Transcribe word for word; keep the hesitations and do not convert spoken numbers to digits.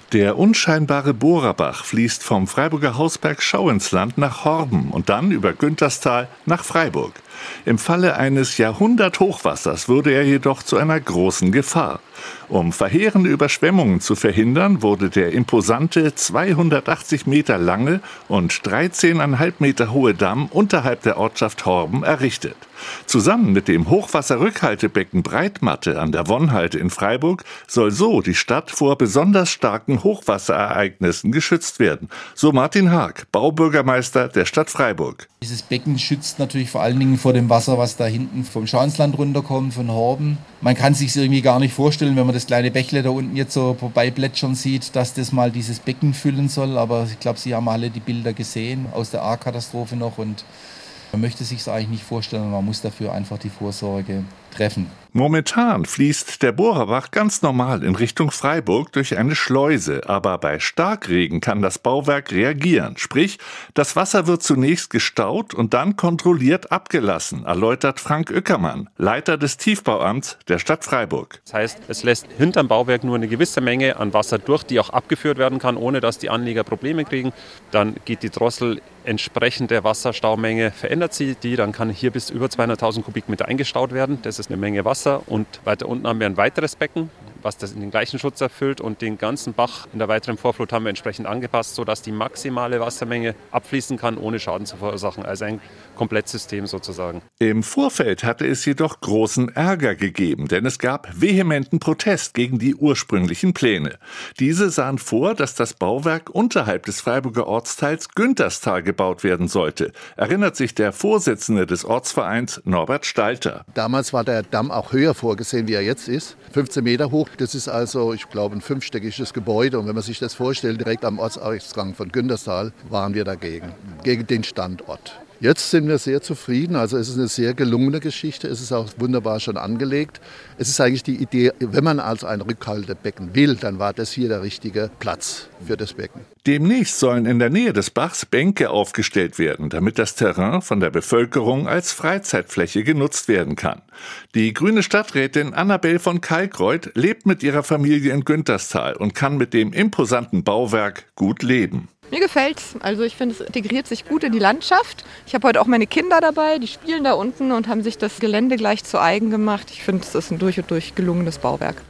Der unscheinbare Bohrerbach fließt vom Freiburger Hausberg Schauinsland nach Horben und dann über Günterstal nach Freiburg. Im Falle eines Jahrhundert-Hochwassers wurde er jedoch zu einer großen Gefahr. Um verheerende Überschwemmungen zu verhindern, wurde der imposante zweihundertachtzig Meter lange und dreizehn Komma fünf Meter hohe Damm unterhalb der Ortschaft Horben errichtet. Zusammen mit dem Hochwasserrückhaltebecken Breitmatte an der Wonnhalde in Freiburg soll so die Stadt vor besonders starken Hochwasserereignissen geschützt werden. So Martin Haag, Baubürgermeister der Stadt Freiburg. Dieses Becken schützt natürlich vor allen Dingen vor dem Wasser, was da hinten vom Schauinsland runterkommt, von Horben. Man kann sich irgendwie gar nicht vorstellen, wenn man das kleine Bächle da unten jetzt so vorbeiplätschern sieht, dass das mal dieses Becken füllen soll. Aber ich glaube, Sie haben alle die Bilder gesehen aus der A-Katastrophe noch und man möchte sich es eigentlich nicht vorstellen, man muss dafür einfach die Vorsorge treffen. Momentan fließt der Bohrerbach ganz normal in Richtung Freiburg durch eine Schleuse, aber bei Starkregen kann das Bauwerk reagieren. Sprich, das Wasser wird zunächst gestaut und dann kontrolliert abgelassen, erläutert Frank Ueckermann, Leiter des Tiefbauamts der Stadt Freiburg. Das heißt, es lässt hinterm Bauwerk nur eine gewisse Menge an Wasser durch, die auch abgeführt werden kann, ohne dass die Anlieger Probleme kriegen. Dann geht die Drossel entsprechend der Wasserstaumenge, verändert sie die, dann kann hier bis über zweihunderttausend Kubikmeter eingestaut werden. Das ist eine Menge Wasser. Und weiter unten haben wir ein weiteres Becken, was das in den gleichen Schutz erfüllt. Und den ganzen Bach in der weiteren Vorflut haben wir entsprechend angepasst, sodass die maximale Wassermenge abfließen kann, ohne Schaden zu verursachen. Also ein Komplettsystem sozusagen. Im Vorfeld hatte es jedoch großen Ärger gegeben, denn es gab vehementen Protest gegen die ursprünglichen Pläne. Diese sahen vor, dass das Bauwerk unterhalb des Freiburger Ortsteils Günterstal gebaut werden sollte, erinnert sich der Vorsitzende des Ortsvereins Norbert Stalter. Damals war der Damm auch höher vorgesehen, wie er jetzt ist, fünfzehn Meter hoch. Das ist also, ich glaube, ein fünfstöckiges Gebäude. Und wenn man sich das vorstellt, direkt am Ortsausgang von Günterstal, waren wir dagegen, gegen den Standort. Jetzt sind wir sehr zufrieden, also es ist eine sehr gelungene Geschichte, es ist auch wunderbar schon angelegt. Es ist eigentlich die Idee, wenn man also ein Rückhaltebecken will, dann war das hier der richtige Platz für das Becken. Demnächst sollen in der Nähe des Bachs Bänke aufgestellt werden, damit das Terrain von der Bevölkerung als Freizeitfläche genutzt werden kann. Die grüne Stadträtin Annabel von Kalkreuth lebt mit ihrer Familie in Günterstal und kann mit dem imposanten Bauwerk gut leben. Mir gefällt's. Also ich finde, es integriert sich gut in die Landschaft. Ich habe heute auch meine Kinder dabei, die spielen da unten und haben sich das Gelände gleich zu eigen gemacht. Ich finde, es ist ein durch und durch gelungenes Bauwerk.